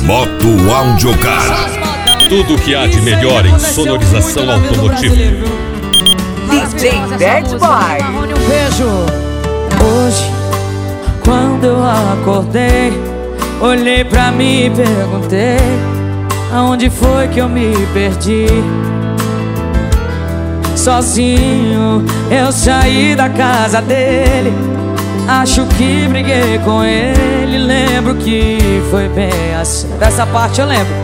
Terremoto Audiocar. Tudo que há de melhor em sonorização automotiva. DJ Bad Boy. Um beijo. Hoje, quando eu acordei, olhei pra mim e perguntei: aonde foi que eu me perdi? Sozinho eu saí da casa dele, acho que briguei com ele. Lembro que foi bem assim. Dessa parte eu lembro.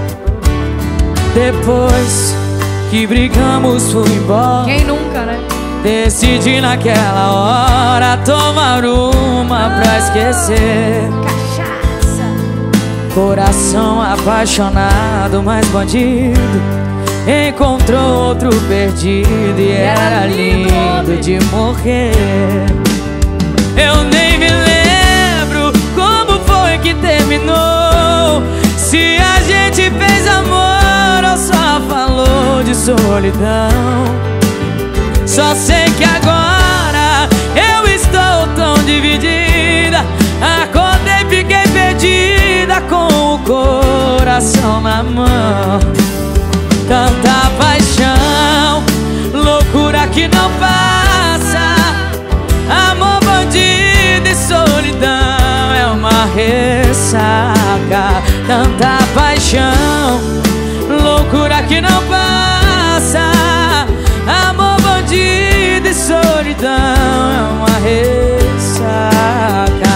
Depois que brigamos fui embora. Quem nunca, né? Decidi naquela hora tomar uma pra esquecer. Cachaça. Coração apaixonado, mas bandido encontrou outro perdido e era lindo de morrer. Eu nem me lembro como foi que terminou, se a gente fez amor ou só falou de solidão. Só sei que agora eu estou tão dividida. Acordei, fiquei perdida com o coração na mão. Tanta paixão, loucura que não passa. Amor, bandido e solidão é uma ressaca. Tanta paixão, loucura que não passa. Amor, bandido e solidão é uma ressaca.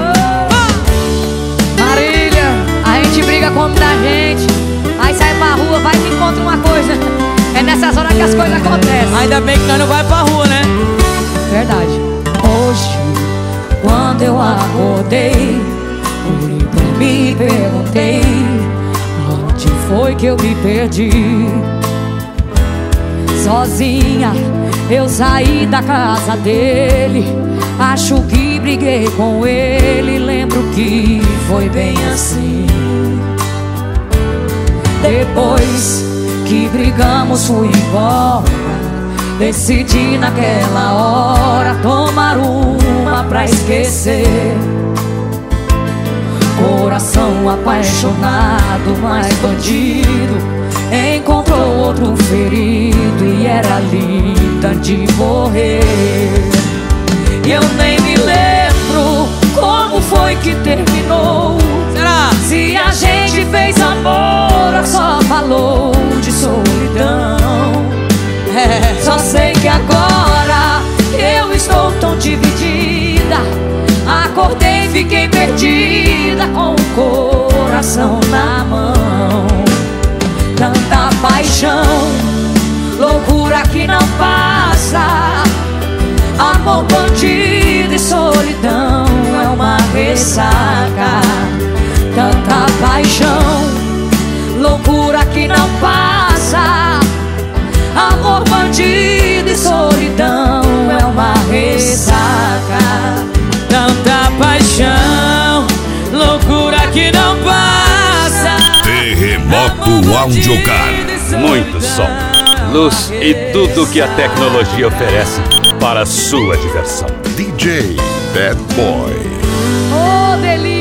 Marília, a gente briga contra a gente, aí sai pra rua, vai que encontra uma coisa. É nessas horas que as coisas acontecem. Ainda bem que nós não vai pra rua, né? Verdade. Hoje, quando eu acordei, olhei pra mim e perguntei: onde foi que eu me perdi? Sozinha eu saí da casa dele, acho que briguei com ele. Lembro que foi bem assim. Depois que brigamos fui embora, decidi naquela hora tomar uma pra esquecer. Coração apaixonado, mas bandido encontrou outro ferido e era linda de morrer. E eu nem me lembro como foi que terminou. Será? Se a gente fez amor ou só falou de solidão. Só sei que agora eu estou tão dividida. Acordei, fiquei perdida com o coração na mão. Tanta paixão, loucura que não passa. Amor, bandido e solidão é uma ressaca. Tanta paixão, loucura que não passa. Amor, bandido e solidão é uma ressaca. Tanta paixão, loucura que não passa. Terremoto Audiocar. Muito som, luz e tudo que a tecnologia oferece para a sua diversão. DJ Bad Boy. Oh, delícia.